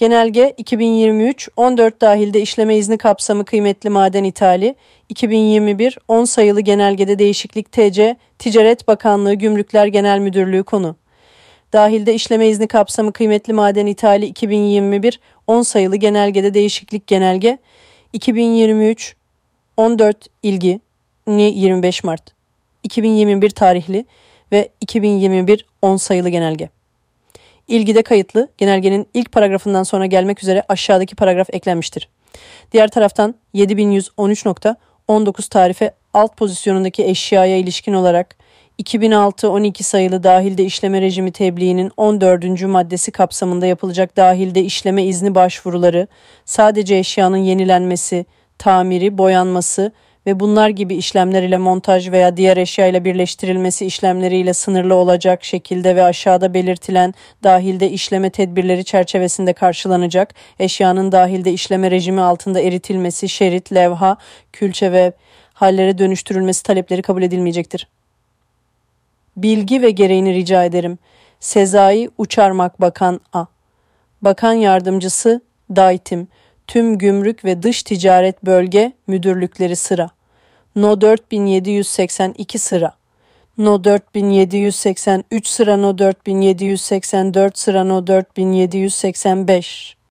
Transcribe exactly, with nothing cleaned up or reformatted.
Genelge iki bin yirmi üç on dört dahilde işleme izni kapsamı kıymetli maden ithali, iki bin yirmi bir on sayılı genelgede değişiklik T C Ticaret Bakanlığı Gümrükler Genel Müdürlüğü konu. Dahilde işleme izni kapsamı kıymetli maden ithali iki bin yirmi bir on sayılı genelgede değişiklik genelge, iki bin yirmi üç on dört ilgi yirmi beş Mart iki bin yirmi bir tarihli ve iki bin yirmi bir on sayılı genelge. İlgide kayıtlı genelgenin ilk paragrafından sonra gelmek üzere aşağıdaki paragraf eklenmiştir. Diğer taraftan yedi bin yüz on üç nokta on dokuz tarife alt pozisyonundaki eşyaya ilişkin olarak iki bin altı on iki sayılı dahilde işleme rejimi tebliğinin on dördüncü maddesi kapsamında yapılacak dahilde işleme izni başvuruları sadece eşyanın yenilenmesi, tamiri, boyanması ve bunlar gibi işlemler ile montaj veya diğer eşya ile birleştirilmesi işlemleriyle sınırlı olacak şekilde ve aşağıda belirtilen dahilde işleme tedbirleri çerçevesinde karşılanacak, eşyanın dahilde işleme rejimi altında eritilmesi, şerit, levha, külçe ve hallere dönüştürülmesi talepleri kabul edilmeyecektir. Bilgi ve gereğini rica ederim. Sezai Uçarmak Bakan A. Bakan Yardımcısı Daitim. Tüm Gümrük ve Dış Ticaret Bölge Müdürlükleri sıra. No dört bin yedi yüz seksen iki sıra. No dört bin yedi yüz seksen üç sıra. No dört bin yedi yüz seksen dört sıra. No dört bin yedi yüz seksen beş.